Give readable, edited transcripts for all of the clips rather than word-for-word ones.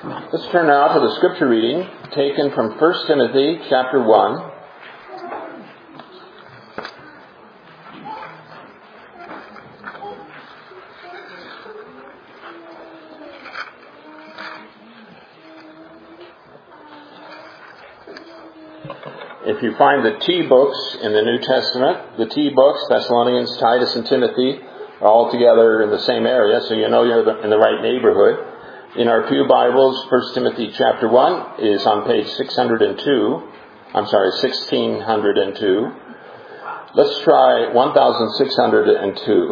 Let's turn now to the scripture reading taken from 1 Timothy chapter 1. If you find the T books in the New Testament, the T books, Thessalonians, Titus, and Timothy, are all together in the same area, so you know you're in the right neighborhood. In our Pew Bibles, 1 Timothy chapter 1 is on page 1602. Let's try 1602.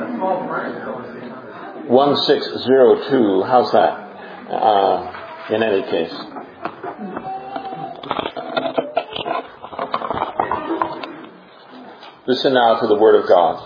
1602. How's that? In any case. Listen now to the Word of God.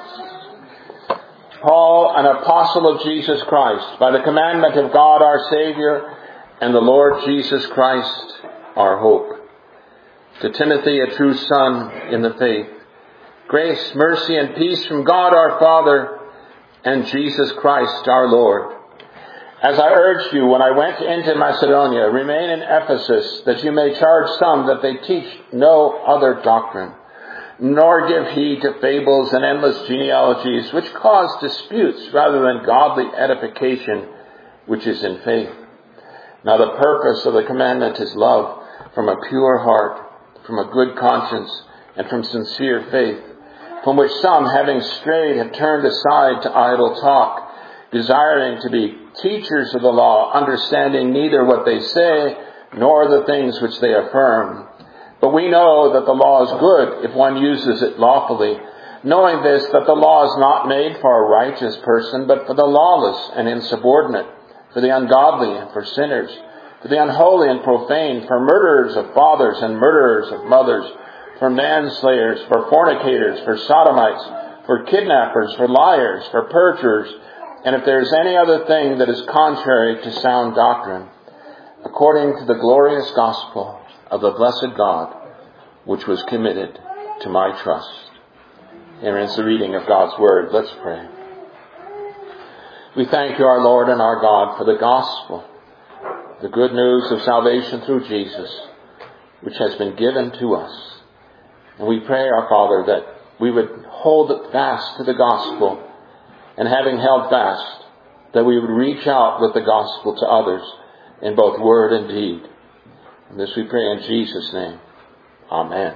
Paul, an apostle of Jesus Christ, by the commandment of God our Savior and the Lord Jesus Christ, our hope. To Timothy, a true son in the faith, grace, mercy, and peace from God our Father and Jesus Christ our Lord. As I urged you when I went into Macedonia, remain in Ephesus, that you may charge some that they teach no other doctrine, nor give heed to fables and endless genealogies, which cause disputes rather than godly edification, which is in faith. Now the purpose of the commandment is love, from a pure heart, from a good conscience, and from sincere faith, from which some, having strayed, have turned aside to idle talk, desiring to be teachers of the law, understanding neither what they say, nor the things which they affirm. But we know that the law is good if one uses it lawfully, knowing this, that the law is not made for a righteous person, but for the lawless and insubordinate, for the ungodly and for sinners, for the unholy and profane, for murderers of fathers and murderers of mothers, for manslayers, for fornicators, for sodomites, for kidnappers, for liars, for perjurers, and if there is any other thing that is contrary to sound doctrine, according to the glorious gospel of the blessed God, which was committed to my trust. Here ends the reading of God's Word. Let's pray. We thank you, our Lord and our God, for the gospel, the good news of salvation through Jesus, which has been given to us. And we pray, our Father, that we would hold fast to the gospel, and having held fast, that we would reach out with the gospel to others in both word and deed. And this we pray in Jesus' name. Amen.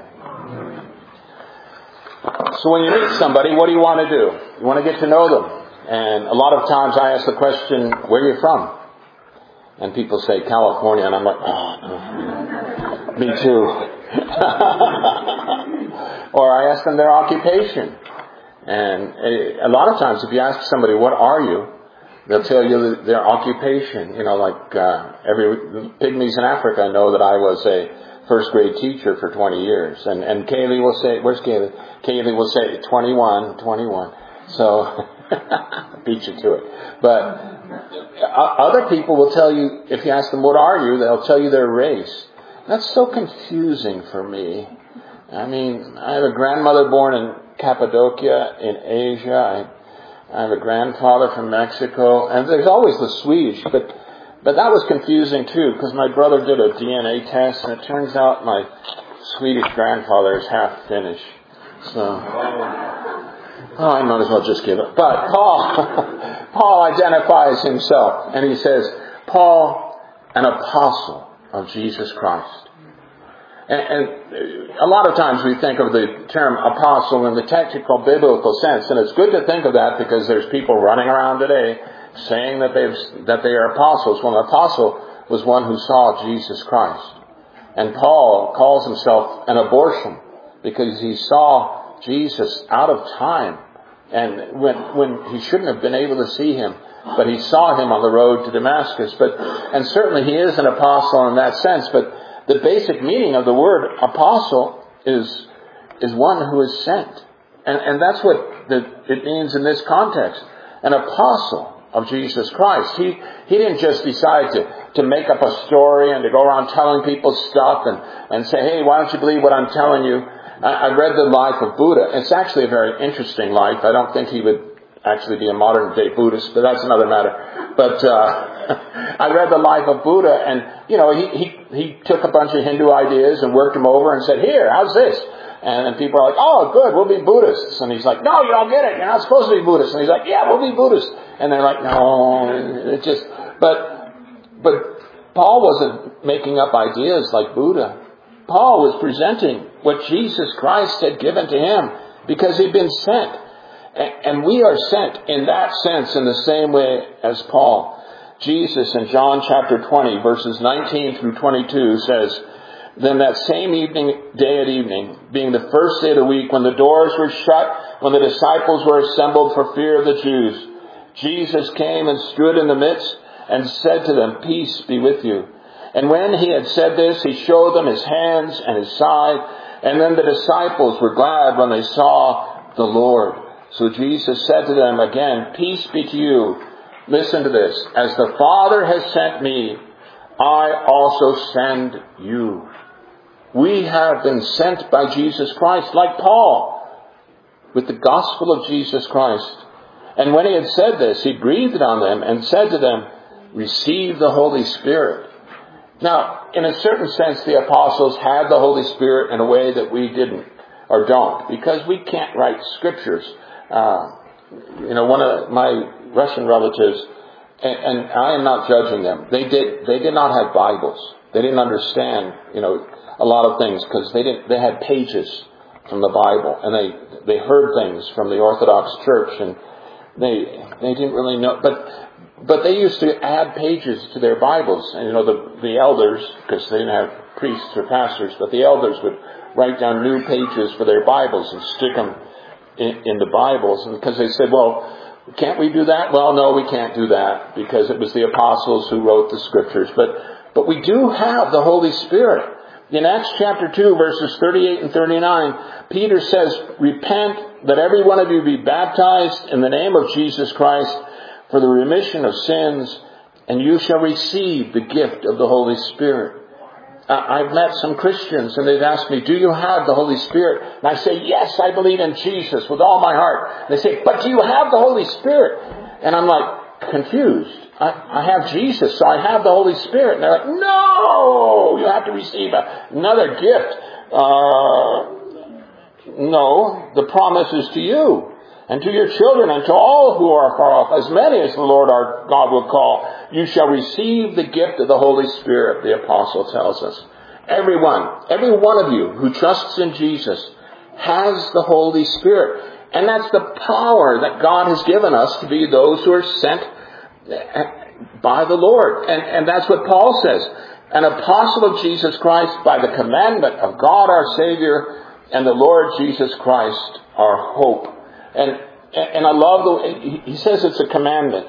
So when you meet somebody, what do you want to do? You want to get to know them. And a lot of times I ask the question, where are you from? And people say, California. And I'm like, oh, no. Me too. Or I ask them their occupation. And a lot of times if you ask somebody, what are you? They'll tell you their occupation. You know, like every pygmies in Africa know that I was a first grade teacher for 20 years. And Kaylee will say, where's Kaylee? Kaylee will say 21. So, beat you to it. But other people will tell you, if you ask them, what are you? They'll tell you their race. That's so confusing for me. I mean, I have a grandmother born in Cappadocia in Asia. I have a grandfather from Mexico, and there's always the Swedish, but that was confusing too, because my brother did a DNA test, and it turns out my Swedish grandfather is half Finnish. So, I might as well just give it. But Paul identifies himself, and he says, Paul, an apostle of Jesus Christ. And a lot of times we think of the term apostle in the technical biblical sense, and it's good to think of that because there's people running around today saying that they are apostles. Well, an apostle was one who saw Jesus Christ. And Paul calls himself an abortion because he saw Jesus out of time, and when he shouldn't have been able to see him, but he saw him on the road to Damascus. And certainly he is an apostle in that sense, but the basic meaning of the word apostle is one who is sent. And that's what it means in this context. An apostle of Jesus Christ. He didn't just decide to make up a story and to go around telling people stuff and say, hey, why don't you believe what I'm telling you? I read the life of Buddha. It's actually a very interesting life. I don't think he would actually be a modern day Buddhist, but that's another matter. But I read the life of Buddha, and, he took a bunch of Hindu ideas and worked them over and said, here, how's this? And people are like, oh, good, we'll be Buddhists. And he's like, no, you don't get it. You're not supposed to be Buddhist. And he's like, yeah, we'll be Buddhists. And they're like, no, it just, but Paul wasn't making up ideas like Buddha. Paul was presenting what Jesus Christ had given to him because he'd been sent. And we are sent in that sense in the same way as Paul. Jesus in John chapter 20, verses 19 through 22 says, then that same day at evening, being the first day of the week, when the doors were shut, when the disciples were assembled for fear of the Jews, Jesus came and stood in the midst and said to them, peace be with you. And when he had said this, he showed them his hands and his side. And then the disciples were glad when they saw the Lord. So Jesus said to them again, peace be to you. Listen to this. As the Father has sent me, I also send you. We have been sent by Jesus Christ, like Paul, with the gospel of Jesus Christ. And when he had said this, he breathed on them and said to them, receive the Holy Spirit. Now, in a certain sense, the apostles had the Holy Spirit in a way that we didn't or don't, because we can't write scriptures. One of my Russian relatives, and I am not judging them, they did not have Bibles. They didn't understand, a lot of things because they had pages from the Bible, and they heard things from the Orthodox Church, and they didn't really know, but they used to add pages to their Bibles. And, the elders, because they didn't have priests or pastors, but the elders would write down new pages for their Bibles and stick them in the Bibles. And because they said, well, can't we do that? Well, no, we can't do that because it was the apostles who wrote the scriptures. But we do have the Holy Spirit. In Acts chapter 2, verses 38 and 39, Peter says, repent, that every one of you be baptized in the name of Jesus Christ for the remission of sins, and you shall receive the gift of the Holy Spirit. I've met some Christians, and they've asked me, do you have the Holy Spirit? And I say, yes, I believe in Jesus with all my heart. They say, but do you have the Holy Spirit? And I'm like, confused. I have Jesus, so I have the Holy Spirit. And they're like, no, you have to receive another gift. No, the promise is to you and to your children and to all who are far off, as many as the Lord our God will call. You shall receive the gift of the Holy Spirit, the apostle tells us. Every one of you who trusts in Jesus has the Holy Spirit. And that's the power that God has given us to be those who are sent by the Lord. And that's what Paul says. An apostle of Jesus Christ by the commandment of God our Savior and the Lord Jesus Christ our hope. And I love the way he says it's a commandment.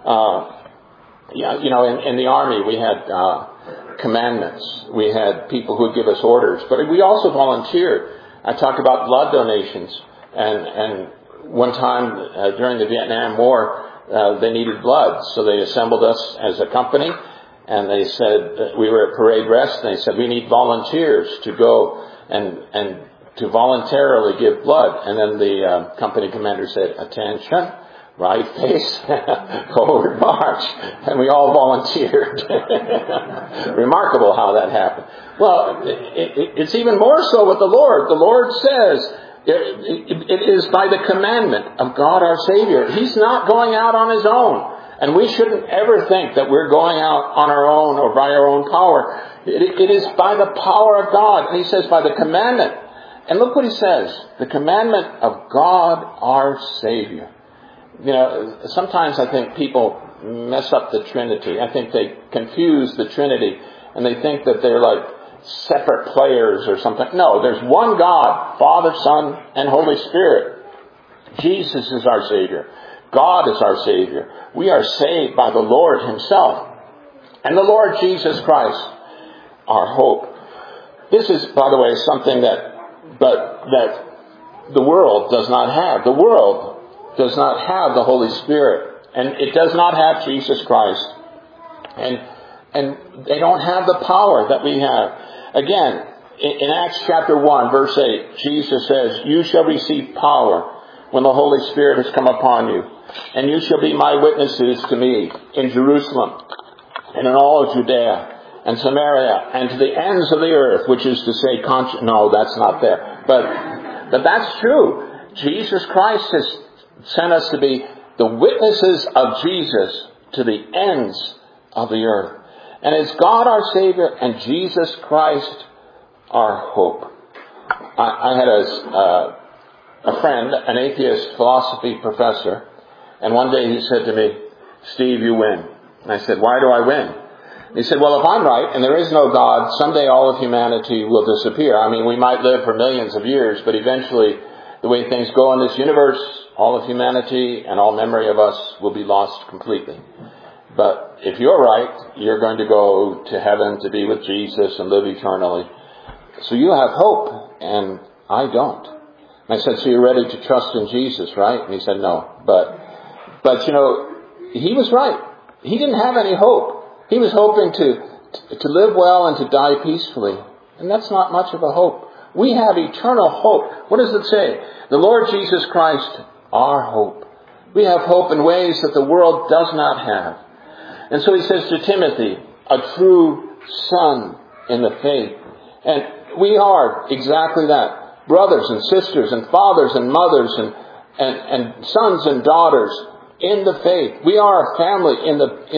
In the army we had commandments. We had people who would give us orders. But we also volunteered. I talked about blood donations. And one time during the Vietnam War, they needed blood. So they assembled us as a company. And they said, we were at parade rest. And they said, we need volunteers to go and to voluntarily give blood. And then the company commander said, attention, right face, forward march. And we all volunteered. Remarkable how that happened. Well, it's even more so with the Lord. The Lord says, it is by the commandment of God our Savior. He's not going out on his own. And we shouldn't ever think that we're going out on our own or by our own power. It is by the power of God. And he says by the commandment. And look what he says. The commandment of God our Savior. Sometimes I think people mess up the Trinity. I think they confuse the Trinity. And they think that they're like separate players or something. No, there's one God, Father, Son, and Holy Spirit. Jesus is our Savior. God is our Savior. We are saved by the Lord Himself. And the Lord Jesus Christ, our hope. This is, by the way, something that the world does not have. The world does not have the Holy Spirit. And it does not have Jesus Christ. And they don't have the power that we have. Again, in Acts chapter 1, verse 8, Jesus says, you shall receive power when the Holy Spirit has come upon you. And you shall be my witnesses to me in Jerusalem and in all of Judea and Samaria and to the ends of the earth, which is to say, no, that's not there. But that's true. Jesus Christ has sent us to be the witnesses of Jesus to the ends of the earth. And it's God our Savior and Jesus Christ our hope. I had a friend, an atheist philosophy professor, and one day he said to me, "Steve, you win." And I said, "Why do I win?" He said, "Well, if I'm right and there is no God, someday all of humanity will disappear. I mean, we might live for millions of years, but eventually, the way things go in this universe, all of humanity and all memory of us will be lost completely. But if you're right, you're going to go to heaven to be with Jesus and live eternally. So you have hope, and I don't." And I said, "So you're ready to trust in Jesus, right?" And he said, "No." But you know, he was right. He didn't have any hope. He was hoping to live well and to die peacefully. And that's not much of a hope. We have eternal hope. What does it say? The Lord Jesus Christ, our hope. We have hope in ways that the world does not have. And so he says to Timothy, a true son in the faith. And we are exactly that. Brothers and sisters and fathers and mothers and sons and daughters in the faith. We are a family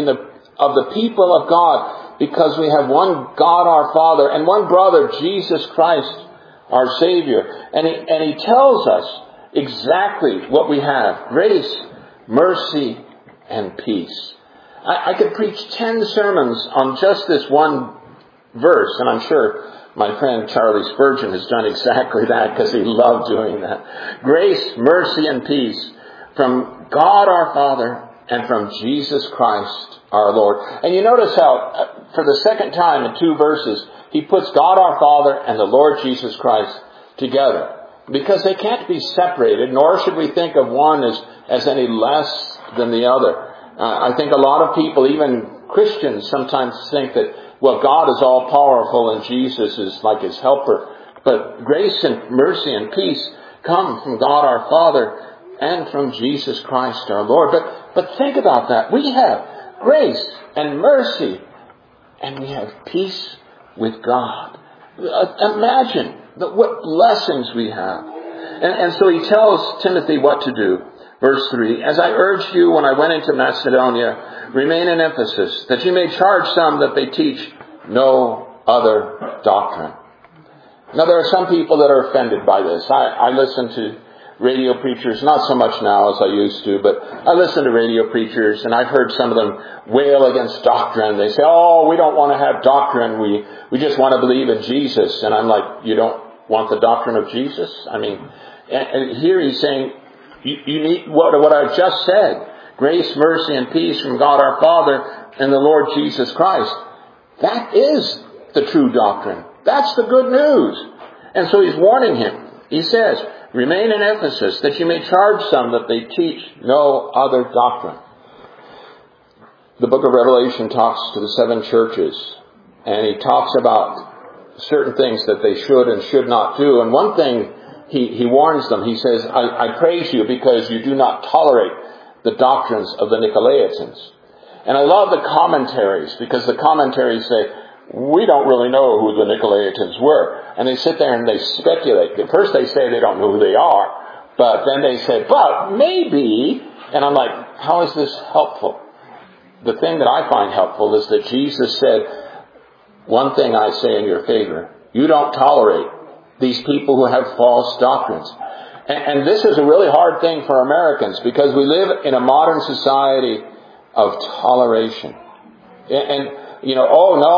of the people of God because we have one God our Father and one brother, Jesus Christ, our Savior. And he tells us exactly what we have. Grace, mercy, and peace. I could preach 10 sermons on just this one verse, and I'm sure my friend Charlie Spurgeon has done exactly that because he loved doing that. Grace, mercy, and peace from God our Father and from Jesus Christ our Lord. And you notice how, for the second time in 2 verses, he puts God our Father and the Lord Jesus Christ together. Because they can't be separated, nor should we think of one as any less than the other. I think a lot of people, even Christians, sometimes think that, well, God is all powerful and Jesus is like his helper. But grace and mercy and peace come from God our Father and from Jesus Christ our Lord. But think about that. We have grace and mercy and we have peace with God. Imagine what blessings we have. And so he tells Timothy what to do. Verse 3, "As I urged you when I went into Macedonia, remain in Ephesus, that you may charge some that they teach no other doctrine." Now there are some people that are offended by this. I listen to radio preachers, not so much now as I used to, but I listen to radio preachers and I've heard some of them wail against doctrine. They say, "Oh, we don't want to have doctrine. We just want to believe in Jesus." And I'm like, you don't want the doctrine of Jesus? I mean, and here he's saying, you need what I've just said. Grace, mercy, and peace from God our Father and the Lord Jesus Christ. That is the true doctrine. That's the good news. And so he's warning him. He says, "Remain in Ephesus, that you may charge some that they teach no other doctrine." The book of Revelation talks to the 7 churches. And he talks about certain things that they should and should not do. And one thing he warns them. He says, I praise you because you do not tolerate the doctrines of the Nicolaitans. And I love the commentaries because the commentaries say, we don't really know who the Nicolaitans were. And they sit there and they speculate. At first they say they don't know who they are. But then they say, but maybe. And I'm like, how is this helpful? The thing that I find helpful is that Jesus said, one thing I say in your favor, you don't tolerate these people who have false doctrines. And this is a really hard thing for Americans because we live in a modern society of toleration. And you know,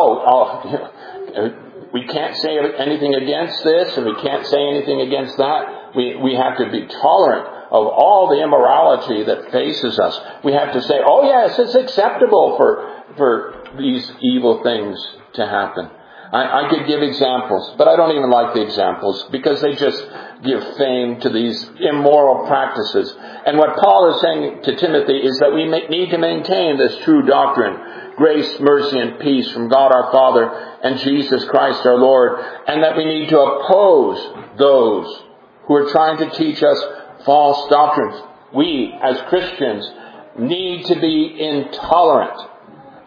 we can't say anything against this and we can't say anything against that. We have to be tolerant of all the immorality that faces us. We have to say, oh yes, it's acceptable for these evil things to happen. I could give examples, but I don't even like the examples because they just give fame to these immoral practices. And what Paul is saying to Timothy is that we need to maintain this true doctrine, grace, mercy, and peace from God our Father and Jesus Christ our Lord, and that we need to oppose those who are trying to teach us false doctrines. We, as Christians, need to be intolerant.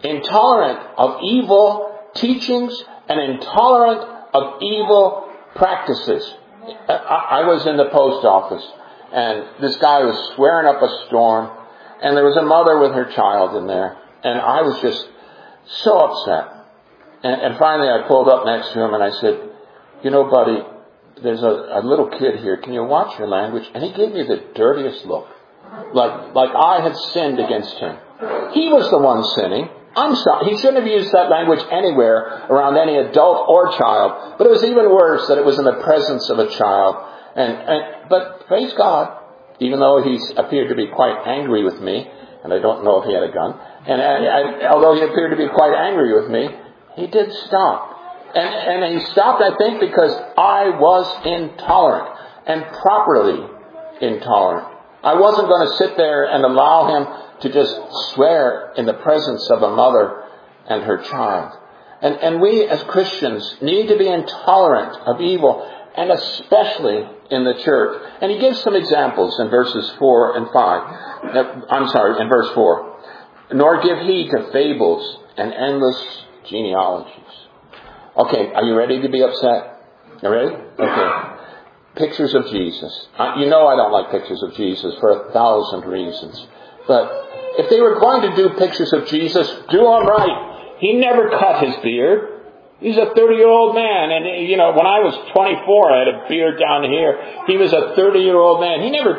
intolerant of evil teachings and intolerant of evil practices. I was in the post office, and this guy was swearing up a storm, and there was a mother with her child in there, and I was just so upset. And finally I pulled up next to him and I said, "You know, buddy, there's a little kid here. Can you watch your language?" And he gave me the dirtiest look, like I had sinned against him. He was the one sinning. I'm sorry. He shouldn't have used that language anywhere around any adult or child. But it was even worse that it was in the presence of a child. But praise God, even though he appeared to be quite angry with me, and I don't know if he had a gun, and although he appeared to be quite angry with me, he did stop. And he stopped, I think, because I was intolerant, and properly intolerant. I wasn't going to sit there and allow him to just swear in the presence of a mother and her child. And we as Christians need to be intolerant of evil, and especially in the church. And he gives some examples in verses 4 and 5. In verse 4. Nor give heed to fables and endless genealogies. Okay, are you ready to be upset? You ready? Okay. Pictures of Jesus. You know I don't like pictures of Jesus for 1,000 reasons. But if they were going to do pictures of Jesus, do them right. He never cut his beard. He's a 30-year-old man. And, when I was 24, I had a beard down here. He was a 30-year-old man.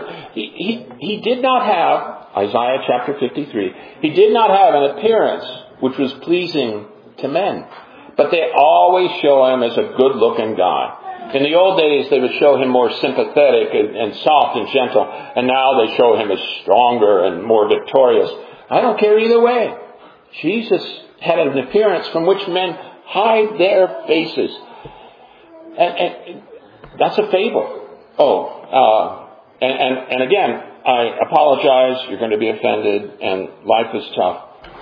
He did not have, Isaiah chapter 53, he did not have an appearance which was pleasing to men. But they always show him as a good-looking guy. In the old days, they would show him more sympathetic and soft and gentle. And now they show him as stronger and more victorious. I don't care either way. Jesus had an appearance from which men hide their faces. And that's a fable. And again, I apologize. You're going to be offended. And life is tough.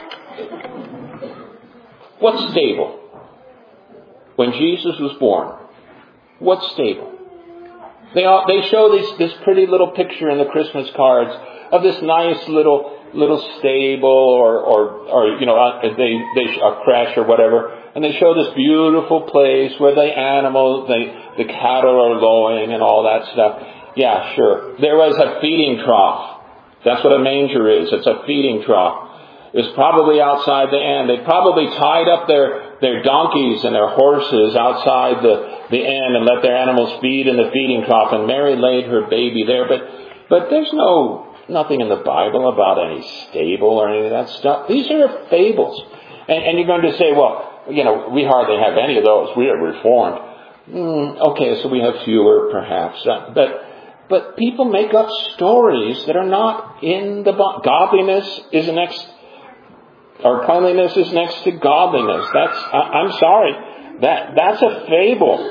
What's stable? When Jesus was born, what's stable? They show this pretty little picture in the Christmas cards of this nice little stable or a creche or whatever, and they show this beautiful place where the animals, the cattle are lowing and all that stuff. Yeah, sure. There was a feeding trough. That's what a manger is. It's a feeding trough. It was probably outside the inn. They probably tied up their donkeys and their horses outside the inn and let their animals feed in the feeding trough. And Mary laid her baby there. But there's nothing in the Bible about any stable or any of that stuff. These are fables. And you're going to say, well, we hardly have any of those. We are Reformed. Okay, so we have fewer perhaps. But people make up stories that are not in the Bible. Godliness is or cleanliness is next to godliness. I'm sorry. That's a fable.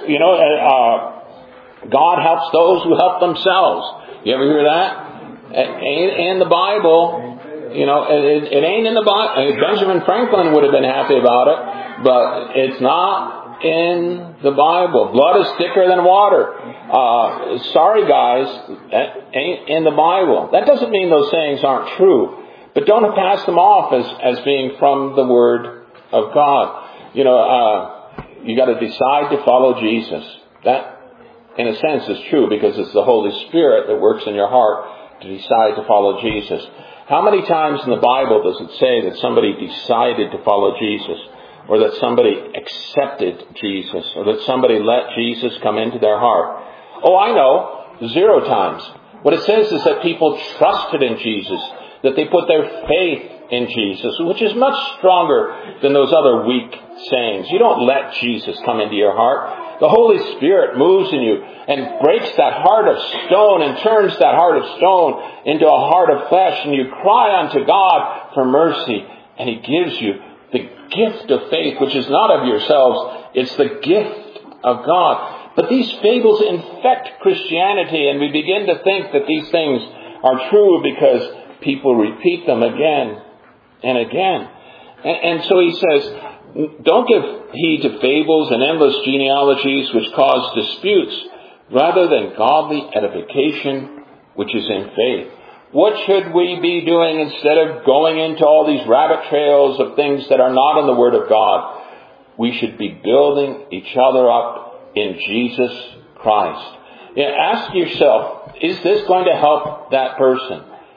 God helps those who help themselves. You ever hear that? It ain't in the Bible. It ain't in the Bible. Benjamin Franklin would have been happy about it, but it's not in the Bible. Blood is thicker than water. Sorry guys, that ain't in the Bible. That doesn't mean those sayings aren't true. But don't pass them off as being from the Word of God. You got to decide to follow Jesus. That, in a sense, is true because it's the Holy Spirit that works in your heart to decide to follow Jesus. How many times in the Bible does it say that somebody decided to follow Jesus, or that somebody accepted Jesus, or that somebody let Jesus come into their heart? Oh, I know. 0 times. What it says is that people trusted in Jesus, that they put their faith in Jesus, which is much stronger than those other weak sayings. You don't let Jesus come into your heart. The Holy Spirit moves in you and breaks that heart of stone and turns that heart of stone into a heart of flesh, and you cry unto God for mercy, and He gives you the gift of faith, which is not of yourselves. It's the gift of God. But these fables infect Christianity, and we begin to think that these things are true because people repeat them again and again. And so he says, don't give heed to fables and endless genealogies which cause disputes, rather than godly edification which is in faith. What should we be doing instead of going into all these rabbit trails of things that are not in the Word of God? We should be building each other up in Jesus Christ. Ask yourself, is this going to help that person?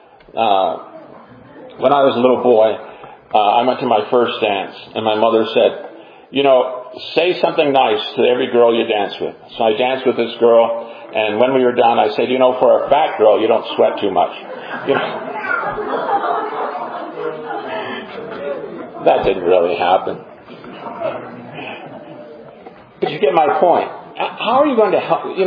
When I was a little boy, I went to my first dance, and my mother said, say something nice to every girl you dance with. So I danced with this girl, and when we were done, I said, for a fat girl, you don't sweat too much. That didn't really happen. But you get my point. How are you going to help?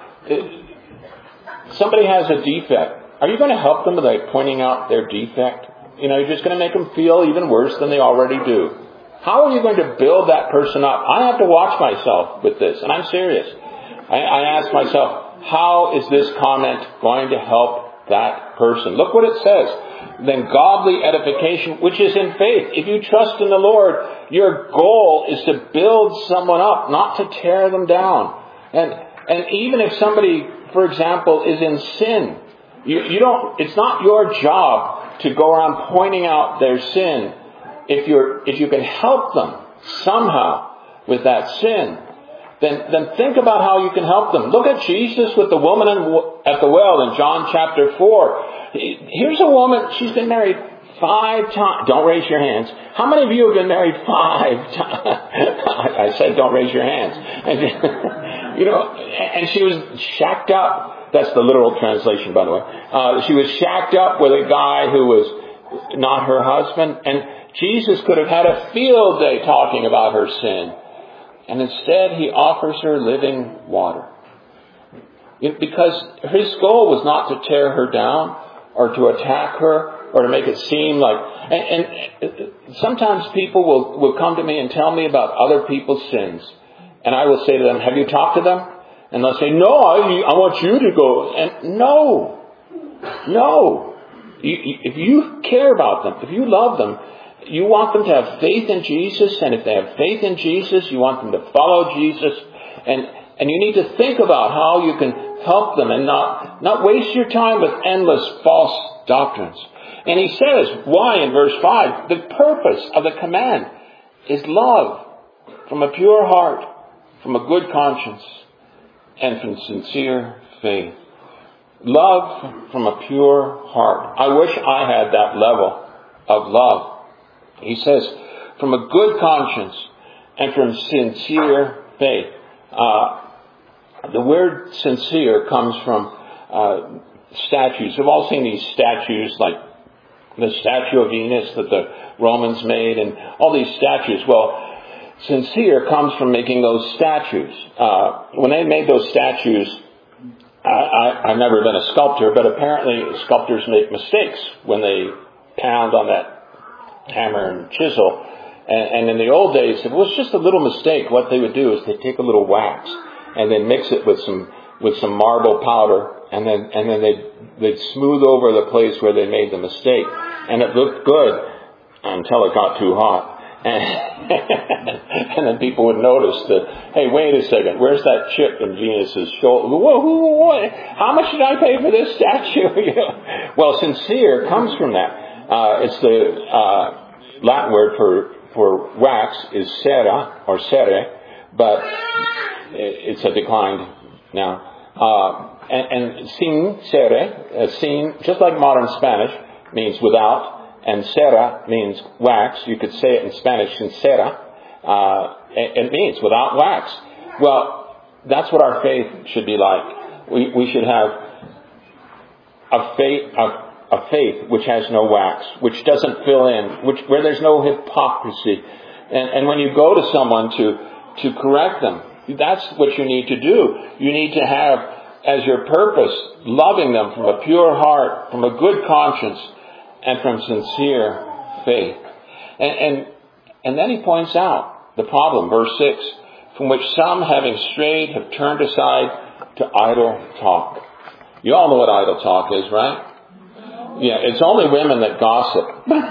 Somebody has a defect. Are you going to help them by pointing out their defect? You're just going to make them feel even worse than they already do. How are you going to build that person up? I have to watch myself with this, and I'm serious. I ask myself, how is this comment going to help that person? Look what it says. Then godly edification, which is in faith. If you trust in the Lord, your goal is to build someone up, not to tear them down. And even if somebody, for example, is in sin, it's not your job to go around pointing out their sin. If you can help them somehow with that sin, then think about how you can help them. Look at Jesus with the woman at the well in John chapter 4. Here's a woman, she's been married 5 times. Don't raise your hands. How many of you have been married 5 times? I said don't raise your hands. And she was shacked up. That's the literal translation, by the way. She was shacked up with a guy who was not her husband. And Jesus could have had a field day talking about her sin. And instead, he offers her living water. Because his goal was not to tear her down or to attack her or to make it seem like... And sometimes people will come to me and tell me about other people's sins. And I will say to them, have you talked to them? And they'll say, no, I want you to go. And no. If you care about them, if you love them, you want them to have faith in Jesus, and if they have faith in Jesus, you want them to follow Jesus, and you need to think about how you can help them and not waste your time with endless false doctrines. And he says, why in verse 5? The purpose of the command is love from a pure heart, from a good conscience, and from sincere faith. Love from a pure heart. I wish I had that level of love. He says, from a good conscience and from sincere faith. The word sincere comes from statues. We've all seen these statues, like the statue of Venus that the Romans made, and all these statues. Well, sincere comes from making those statues. When they made those statues, I've never been a sculptor, but apparently sculptors make mistakes when they pound on that hammer and chisel. And in the old days, if it was just a little mistake, what they would do is they'd take a little wax and then mix it with some marble powder, and then they'd smooth over the place where they made the mistake, and it looked good until it got too hot. And then people would notice that, hey, wait a second, where's that chip in Venus's shoulder? What? How much did I pay for this statue? Well, sincere comes from that. It's the Latin word for wax is cera or cere, but it's a declined now. And sincere, sin, just like modern Spanish, means without. And cera means wax. You could say it in Spanish, sincera. It means without wax. Well, that's what our faith should be like. We should have a faith which has no wax, which doesn't fill in, where there's no hypocrisy. And when you go to someone to correct them, that's what you need to do. You need to have as your purpose loving them from a pure heart, from a good conscience, and from sincere faith. And then he points out the problem, verse 6, from which some, having strayed, have turned aside to idle talk. You all know what idle talk is, right? Yeah, it's only women that gossip.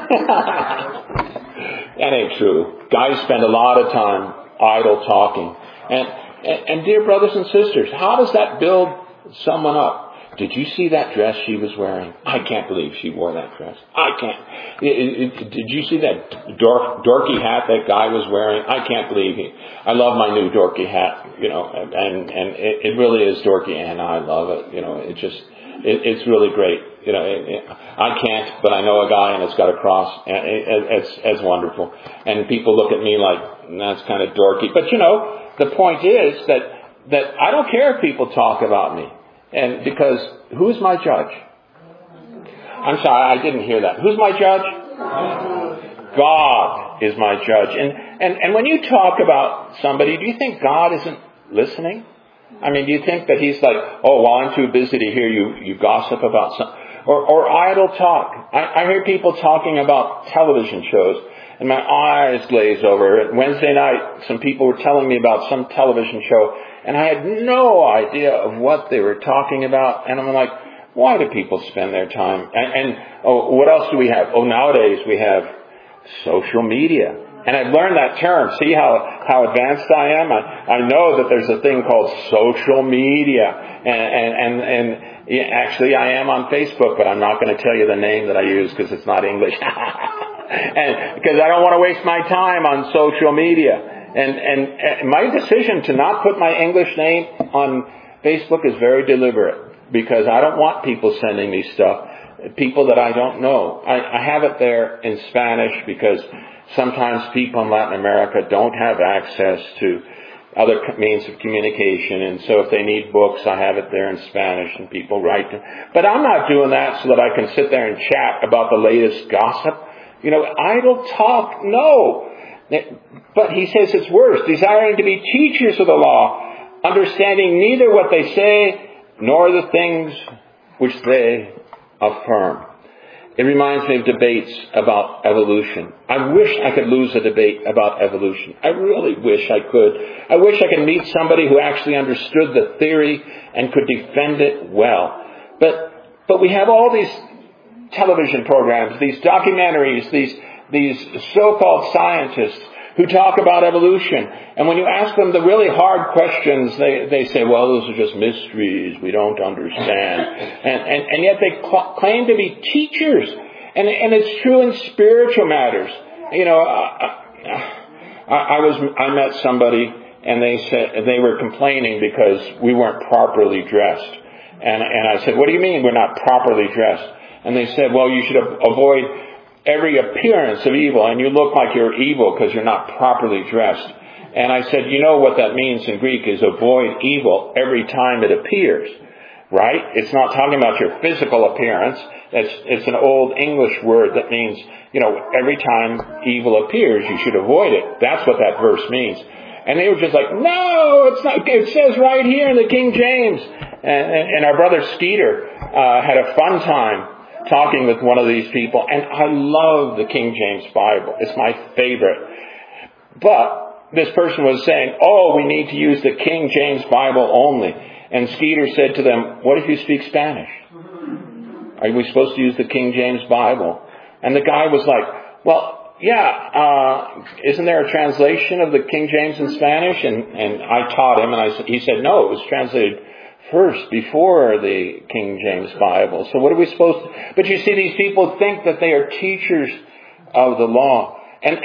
That ain't true. Guys spend a lot of time idle talking. And dear brothers and sisters, how does that build someone up? did you see that dress she was wearing? I can't believe she wore that dress. I can't. Did you see that dorky hat that guy was wearing? I can't believe he. I love my new dorky hat, and it really is dorky, and I love it. It's really great. I can't, but I know a guy, and it's got a cross, and it's wonderful. And people look at me like, that's kind of dorky. But the point is that I don't care if people talk about me. And because who's my judge? I'm sorry, I didn't hear that. Who's my judge? God is my judge. And when you talk about somebody, do you think God isn't listening? I mean, do you think that he's like, oh, well, I'm too busy to hear you gossip about something? Or idle talk. I hear people talking about television shows, and my eyes glaze over. Wednesday night, some people were telling me about some television show, and I had no idea of what they were talking about. And I'm like, why do people spend their time? And what else do we have? Oh, nowadays we have social media. And I've learned that term. See how advanced I am? I know that there's a thing called social media. And actually I am on Facebook, but I'm not going to tell you the name that I use because it's not English. And because I don't want to waste my time on social media. And my decision to not put my English name on Facebook is very deliberate, because I don't want people sending me stuff, people that I don't know. I have it there in Spanish because sometimes people in Latin America don't have access to other means of communication. And so if they need books, I have it there in Spanish and people write them. But I'm not doing that so that I can sit there and chat about the latest gossip. Idle talk, no. But he says it's worse. Desiring to be teachers of the law, understanding neither what they say nor the things which they affirm. It reminds me of debates about evolution. I wish I could lose a debate about evolution. I really wish I could. I wish I could meet somebody who actually understood the theory and could defend it well. But we have all these television programs, these documentaries, these so-called scientists who talk about evolution. And when you ask them the really hard questions, they say, well, those are just mysteries. We don't understand. And yet they claim to be teachers. And it's true in spiritual matters. I met somebody, and they said they were complaining because we weren't properly dressed. And I said, what do you mean we're not properly dressed? And they said, well, you should avoid every appearance of evil, and you look like you're evil because you're not properly dressed. And I said, you know what that means in Greek is avoid evil every time it appears, right? It's not talking about your physical appearance. It's an old English word that means, every time evil appears, you should avoid it. That's what that verse means. And they were just like, no, it's not. It says right here in the King James. And our brother Skeeter had a fun time talking with one of these people, and I love the King James Bible. It's my favorite. But this person was saying, we need to use the King James Bible only. And Skeeter said to them, what if you speak Spanish? Are we supposed to use the King James Bible? And the guy was like, well, yeah, isn't there a translation of the King James in Spanish? And I taught him, and he said, no, it was translated first, before the King James Bible. So what are we supposed to... But you see, these people think that they are teachers of the law. And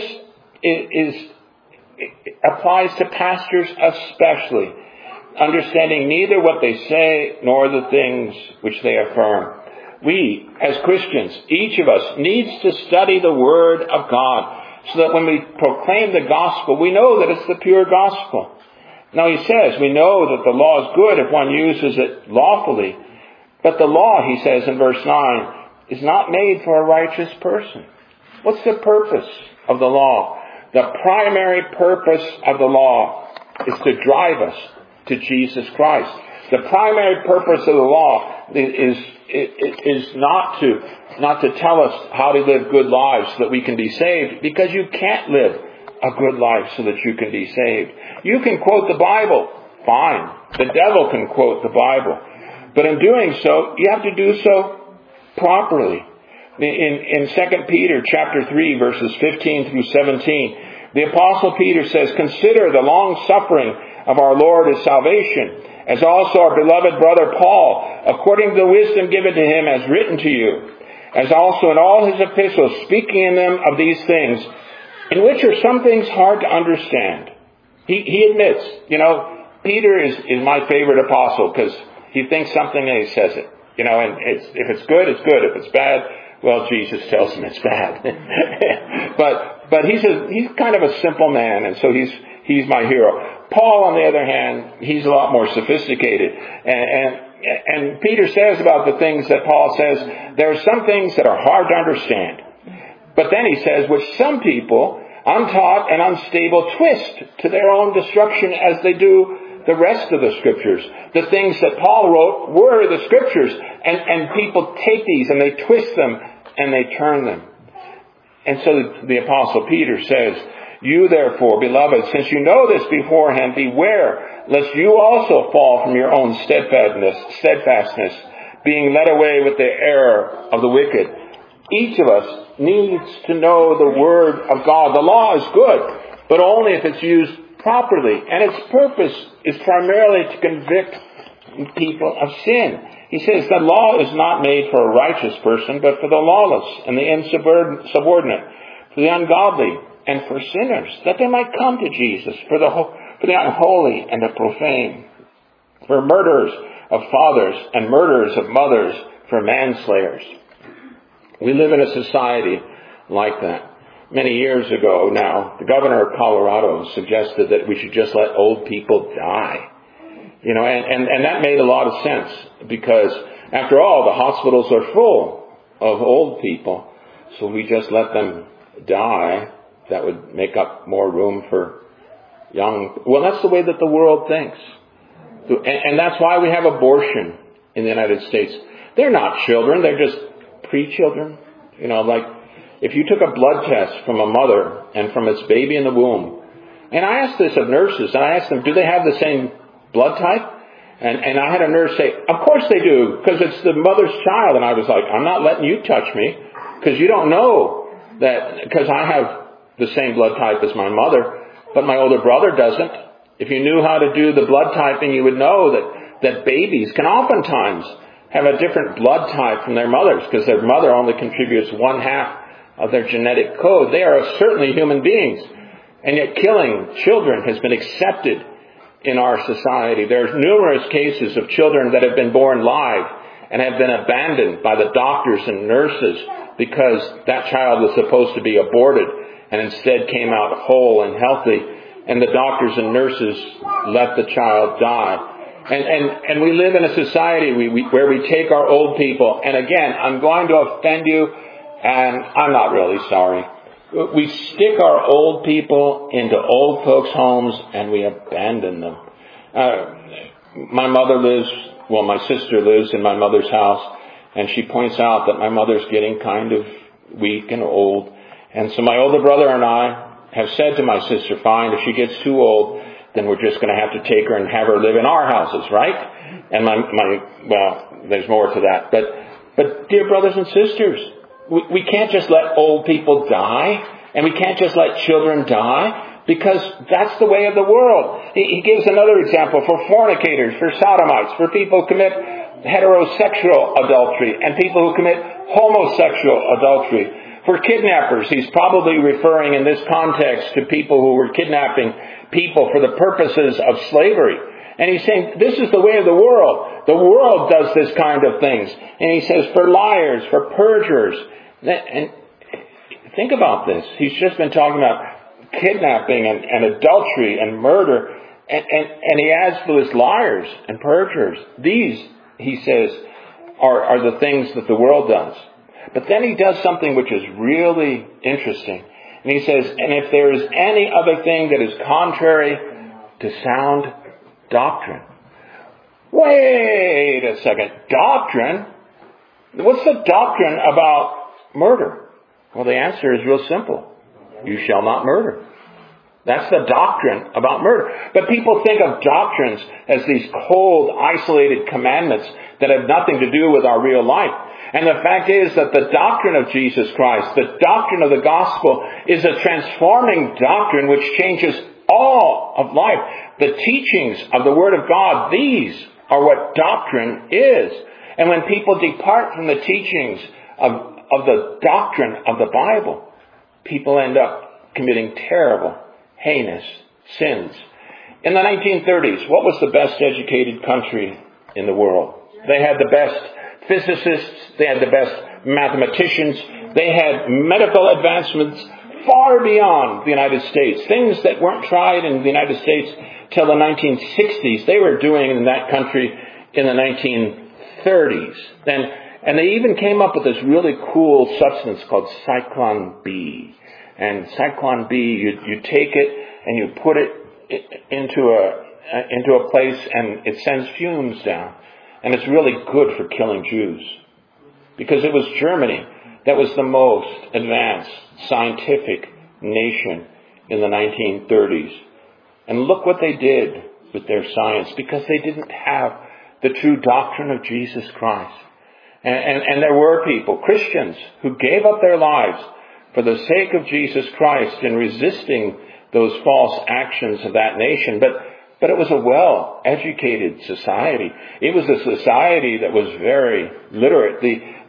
this applies to pastors especially. Understanding neither what they say nor the things which they affirm. We, as Christians, each of us needs to study the Word of God so that when we proclaim the gospel, we know that it's the pure gospel. Now he says, we know that the law is good if one uses it lawfully. But the law, he says in verse 9, is not made for a righteous person. What's the purpose of the law? The primary purpose of the law is to drive us to Jesus Christ. The primary purpose of the law is not to tell us how to live good lives so that we can be saved, because you can't live a good life so that you can be saved. You can quote the Bible. Fine. The devil can quote the Bible. But in doing so, you have to do so properly. In 2 Peter chapter 3, verses 15 through 17, The Apostle Peter says, consider the long suffering of our Lord as salvation, as also our beloved brother Paul, according to the wisdom given to him, has written to you, as also in all his epistles, speaking in them of these things, in which are some things hard to understand. He admits, Peter is my favorite apostle because he thinks something and he says it. And if it's good, it's good. If it's bad, well, Jesus tells him it's bad. but he's kind of a simple man, and so he's my hero. Paul, on the other hand, he's a lot more sophisticated. And Peter says about the things that Paul says, there are some things that are hard to understand. But then he says, which some people, untaught and unstable, twist to their own destruction as they do the rest of the Scriptures. The things that Paul wrote were the Scriptures. And people take these and they twist them and they turn them. And so the Apostle Peter says, you therefore, beloved, since you know this beforehand, beware, lest you also fall from your own steadfastness, being led away with the error of the wicked. Each of us needs to know the Word of God. The law is good, but only if it's used properly. And its purpose is primarily to convict people of sin. He says the law is not made for a righteous person, but for the lawless and the insubordinate, for the ungodly, and for sinners, that they might come to Jesus, for the unholy and the profane, for murderers of fathers and murderers of mothers, for manslayers. We live in a society like that. Many years ago now, the governor of Colorado suggested that we should just let old people die. And that made a lot of sense, because after all, the hospitals are full of old people. So we just let them die. That would make up more room for young. Well, that's the way that the world thinks. And that's why we have abortion in the United States. They're not children. They're just pre-children. Like if you took a blood test from a mother and from its baby in the womb. And I asked this of nurses, and I asked them, do they have the same blood type? And I had a nurse say, of course they do, because it's the mother's child. And I was like, I'm not letting you touch me, because you don't know that, because I have the same blood type as my mother, but my older brother doesn't. If you knew how to do the blood typing, you would know that babies can oftentimes have a different blood type from their mothers, because their mother only contributes 1/2 of their genetic code. They are certainly human beings. And yet killing children has been accepted in our society. There's numerous cases of children that have been born live and have been abandoned by the doctors and nurses because that child was supposed to be aborted and instead came out whole and healthy, and the doctors and nurses let the child die. And we live in a society where we take our old people, and again, I'm going to offend you, and I'm not really sorry. We stick our old people into old folks' homes and we abandon them. My sister lives in my mother's house, and she points out that my mother's getting kind of weak and old. And so my older brother and I have said to my sister, fine, if she gets too old, then we're just going to have to take her and have her live in our houses, right? And there's more to that. But dear brothers and sisters, we can't just let old people die, and we can't just let children die, because that's the way of the world. He gives another example for fornicators, for sodomites, for people who commit heterosexual adultery, and people who commit homosexual adultery. For kidnappers, he's probably referring in this context to people who were kidnapping people for the purposes of slavery. And he's saying, this is the way of the world. The world does this kind of things. And he says, for liars, for perjurers. And think about this. He's just been talking about kidnapping and adultery and murder. And he adds to this liars and perjurers. These, he says, are the things that the world does. But then he does something which is really interesting. And he says, and if there is any other thing that is contrary to sound doctrine. Wait a second. Doctrine? What's the doctrine about murder? Well, the answer is real simple. You shall not murder. That's the doctrine about murder. But people think of doctrines as these cold, isolated commandments that have nothing to do with our real life. And the fact is that the doctrine of Jesus Christ, the doctrine of the gospel, is a transforming doctrine which changes all of life. The teachings of the Word of God, these are what doctrine is. And when people depart from the teachings of the doctrine of the Bible, people end up committing terrible, heinous sins. In the 1930s, what was the best educated country in the world? They had the best physicists, they had the best mathematicians, they had medical advancements far beyond the United States. Things that weren't tried in the United States till the 1960s, they were doing in that country in the 1930s. And they even came up with this really cool substance called Zyklon B. And Zyklon B, you take it and you put it into a place and it sends fumes down. And it's really good for killing Jews. Because it was Germany that was the most advanced scientific nation in the 1930s. And look what they did with their science, because they didn't have the true doctrine of Jesus Christ. And there were people, Christians, who gave up their lives for the sake of Jesus Christ in resisting those false actions of that nation. But it was a well-educated society. It was a society that was very literate.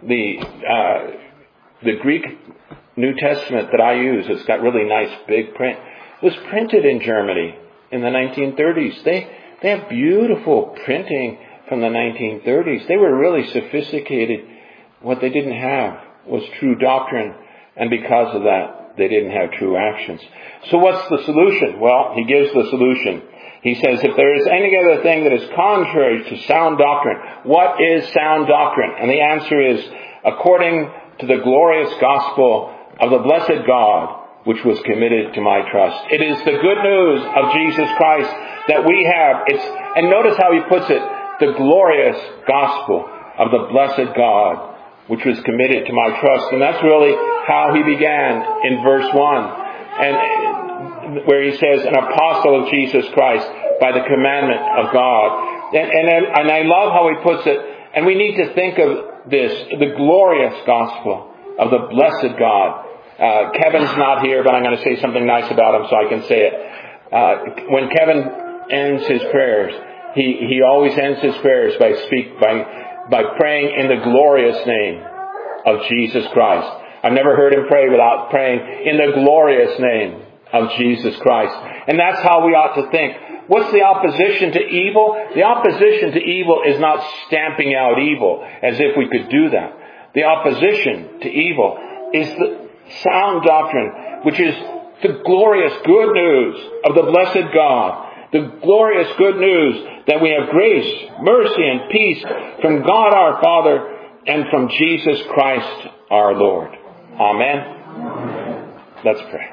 The Greek New Testament that I use, it's got really nice big print, was printed in Germany in the 1930s. They have beautiful printing from the 1930s. They were really sophisticated. What they didn't have was true doctrine, and because of that, they didn't have true actions. So what's the solution? Well, he gives the solution. He says, if there is any other thing that is contrary to sound doctrine, what is sound doctrine? And the answer is, according to the glorious gospel of the blessed God, which was committed to my trust. It is the good news of Jesus Christ that we have. And notice how he puts it, the glorious gospel of the blessed God, which was committed to my trust. And that's really how he began in verse 1. And where he says, an apostle of Jesus Christ by the commandment of God. And I love how he puts it. And we need to think of this, the glorious gospel of the blessed God. Kevin's not here, but I'm going to say something nice about him so I can say it. When Kevin ends his prayers, he always ends his prayers by praying in the glorious name of Jesus Christ. I've never heard him pray without praying in the glorious name of Jesus Christ. And that's how we ought to think. What's the opposition to evil? The opposition to evil is not stamping out evil, as if we could do that. The opposition to evil is the sound doctrine, which is the glorious good news of the blessed God. The glorious good news that we have grace, mercy, and peace from God our Father and from Jesus Christ our Lord. Amen. Let's pray.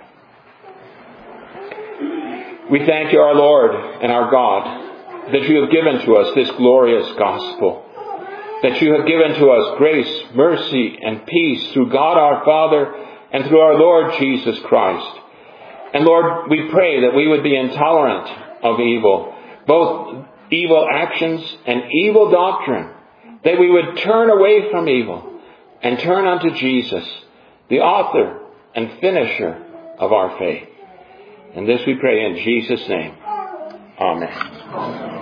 We thank you, our Lord and our God, that you have given to us this glorious gospel, that you have given to us grace, mercy, and peace through God our Father and through our Lord Jesus Christ. And Lord, we pray that we would be intolerant of evil, both evil actions and evil doctrine, that we would turn away from evil and turn unto Jesus, the author and finisher of our faith. And this we pray in Jesus' name. Amen.